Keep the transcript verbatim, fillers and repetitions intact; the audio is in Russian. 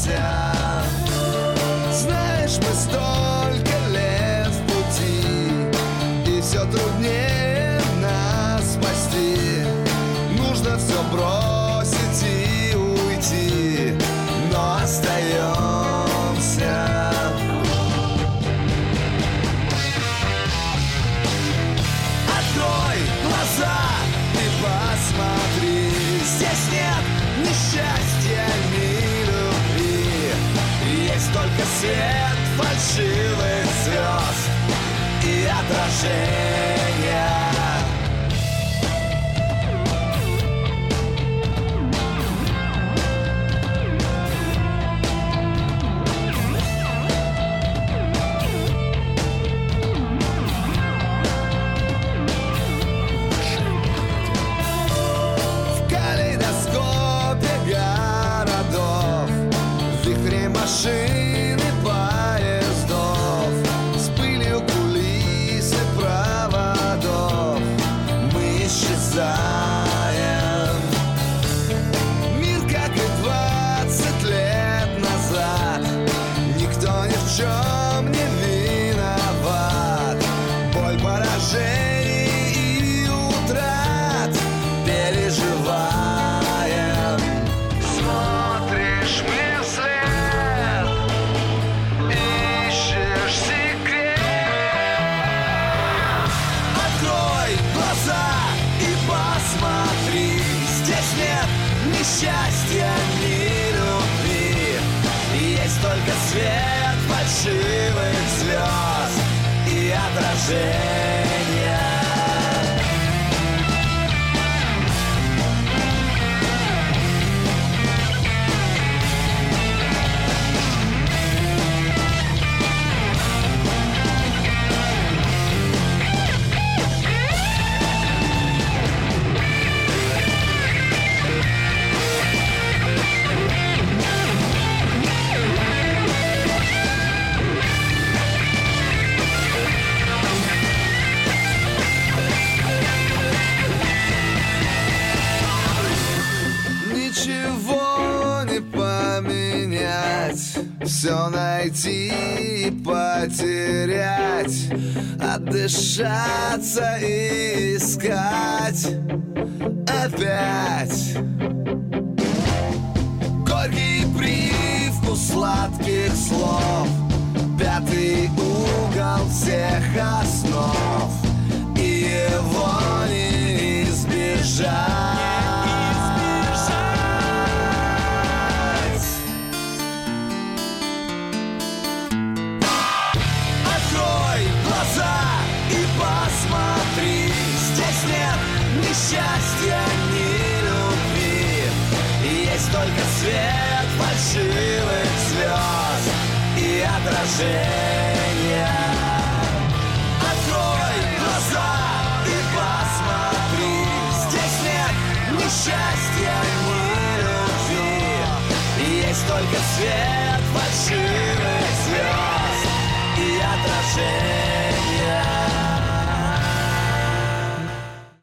Знаешь, мы столько лет в пути, и все труднее нас спасти. Нужно все бросить и уйти, но остаемся. Открой глаза и посмотри, здесь нет ни счастья, ни любви. Есть только свет фальшивых звезд и отражения. Машины, поездов, с пылью кулис и проводов мы исчезаем. Мир, как и двадцать лет назад, никто ни в чем не виноват. Боль поражений и утрат переживаем. Смотришь мне вслед, здесь нет ни счастья, ни любви. Есть только свет фальшивых звезд и отражения. Ничего не поменять, все найти и потерять, отдышаться и искать опять. Горький привкус сладких слов, пятый угол всех основ, и его не избежать. Посмотри, здесь нет ни счастья, ни любви. Есть только свет фальшивых звезд и отражения. Открой глаза и посмотри, здесь нет ни счастья, ни любви. Есть только свет фальшивых